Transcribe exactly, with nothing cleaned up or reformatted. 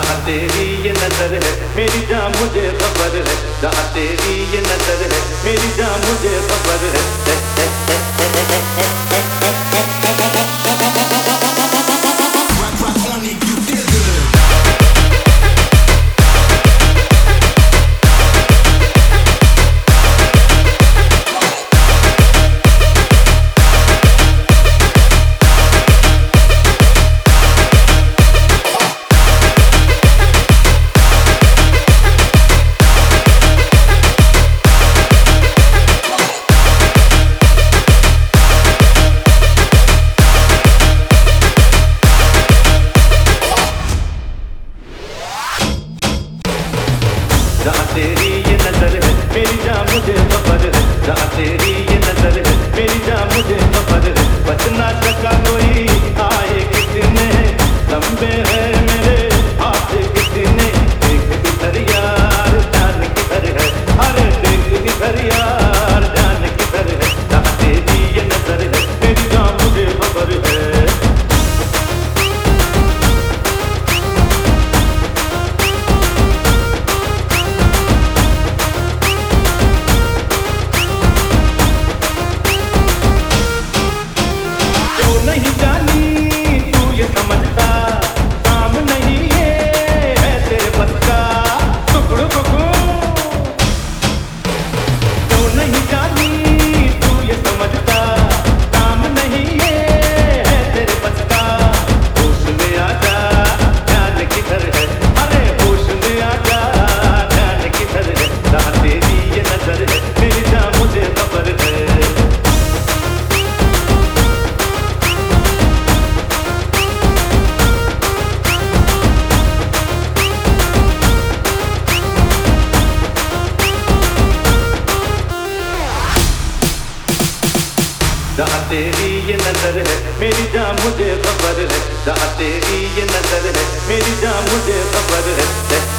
जहाँ तेरी ये नजर है मेरी जान मुझे खबर है, जहाँ तेरी ये नजर है मेरी जान मुझे खबर है। जहाँ तेरी ये नजर है मेरी जान मुझे खबर है, जहाँ तेरी ये नजर है मेरी जान मुझे खबर है। बच ना सका कोई आए कितने लंबे है मेरे हाथ कितने, देख किधर यार जान किधर है, अरे देख किधर यार जान किधर है। जहाँ तेरी ये नजर है मेरी जान मुझे खबर है। नहीं जानी तू ये समझता काम नहीं ये है तेरे बस का, टुकड़ों को तू नहीं जानी तू ये समझता काम नहीं ये है तेरे बस का। होश में आ जा ध्यान किधर है, अरे होश में आ जा ध्यान किधर है। जहाँ तेरी ये नजर है मेरी जान मुझे खबर है। जहाँ तेरी ये नजर है मेरी जान मुझे खबर है, जहाँ तेरी ये नजर है मेरी जान मुझे खबर है।